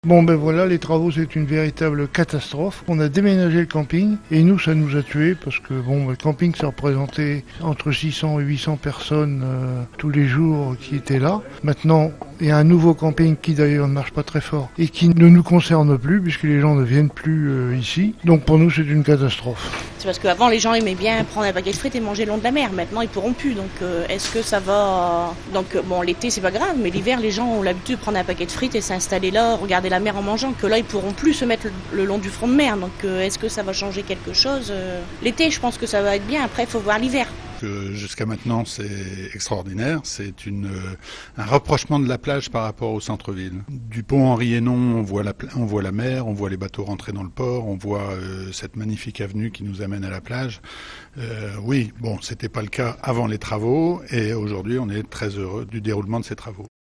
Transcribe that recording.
Bon ben voilà, les travaux c'est une véritable catastrophe. On a déménagé le camping et nous ça nous a tués parce que bon, le camping ça représentait entre 600 et 800 personnes tous les jours qui étaient là. Maintenant il y a un nouveau camping qui d'ailleurs ne marche pas très fort et qui ne nous concerne plus puisque les gens ne viennent plus ici. Donc pour nous c'est une catastrophe. C'est parce qu'avant les gens aimaient bien prendre un baguette frites et manger le long de la mer. Maintenant ils pourront plus. Donc est-ce que ça va... Donc bon, l'été c'est pas grave, mais l'hiver les gens ont l'habitude de prendre un paquet de frites et s'installer là, regarder la mer en mangeant, que là ils pourront plus se mettre le long du front de mer. Donc est-ce que ça va changer quelque chose? L'été je pense que ça va être bien, après il faut voir l'hiver. Jusqu'à maintenant c'est extraordinaire, c'est un rapprochement de la plage par rapport au centre-ville. Du pont Henri Hénon, on voit la mer, on voit les bateaux rentrer dans le port, on voit cette magnifique avenue qui nous amène à la plage. Oui, bon, c'était pas le cas avant les travaux et aujourd'hui on est très heureux du déroulement de ces travaux.